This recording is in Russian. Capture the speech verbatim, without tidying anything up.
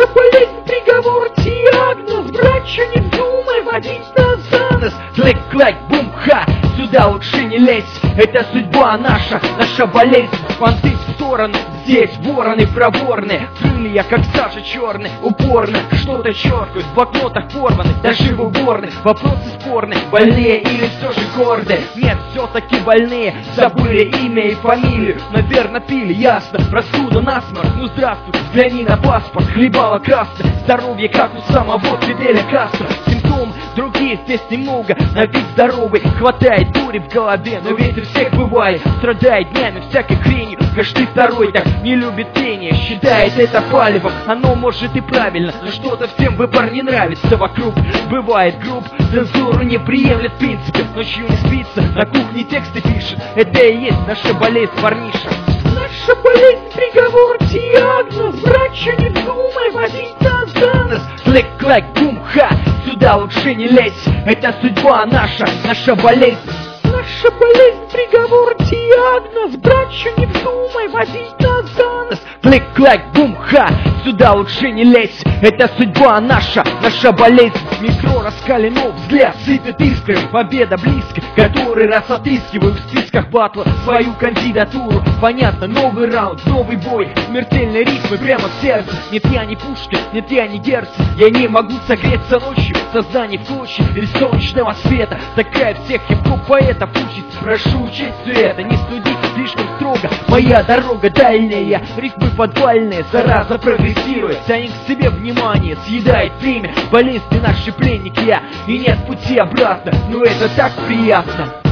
Наша болезнь, приговор, диагноз. Братья, не вздумай водить нас за нос. Клик-клак, бум-ха, сюда лучше не лезь. Это судьба наша, наша болезнь. Понты в сторону, здесь вороны проворные. Крылья, как сажа черные, упорно что-то черкают, в блокнотах порваны, даже в уборных. Вопросы спорные, больные или все же гордые? Нет, все-таки больные, забыли имя и фамилию. Наверное, пили, ясно, простуда, насморк. Ну здравствуй, взгляни на паспорт, хлебало красное. Здоровье, как у самого Фиделя Кастро. Симптом других здесь немного, на вид здоровый. Хватает дури в голове, но ведь у всех бывает. Страдает днями всякой хренью, каждый второй так не любит пение, считает это палевом. Оно может и правильно, но что-то всем выбор не нравится вокруг. Бывает груб, цензуру не приемлет в принципе. Ночью не спится, на кухне тексты пишет. Это и есть наша болезнь, парниша. Наша болезнь, приговор, диагноз. Братья, не вздумай водить нас за нос. Клик-клак, бум-ха, сюда лучше не лезь. Это судьба наша, наша болезнь. Наша болезнь, приговор, диагноз. Братья, не вздумай водить нас за нос. Клик-клак, бум-ха, сюда лучше не лезь. Это судьба наша, наша болезнь. Метро раскалено, взгляд сыпет искрами. Победа близко, который раз отыскиваю в списках батла свою кандидатуру. Понятно, новый раунд, новый бой. Смертельные ритмы прямо в сердце. Нет, я не Пушкин, нет, я не Герцен. Я не могу согреться ночью, сознание в клочья или солнечного света. Такая всех хип-хоп поэтов учит. Прошу учить все это, не судить слишком строго. Моя дорога дальняя, рифмы подвальные, зараза прогрессирует. Тянет к себе внимание, съедает время. Болезни наши пленники я, и нет пути обратно, но это так приятно.